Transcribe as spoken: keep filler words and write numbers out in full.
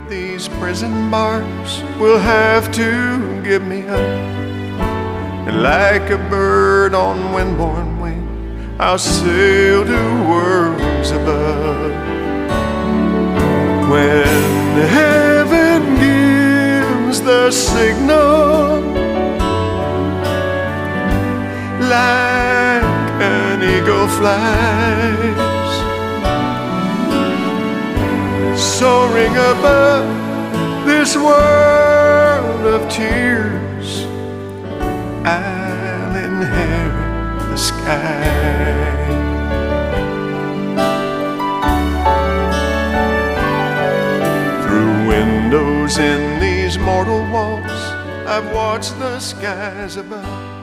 these prison bars will have to give me up. And like a bird on windborne wing, I'll sail to worlds above. When heaven gives the signal, like an eagle flies, soaring above this world of tears, I'll inherit the sky. Through windows in these mortal walls, I've watched the skies above.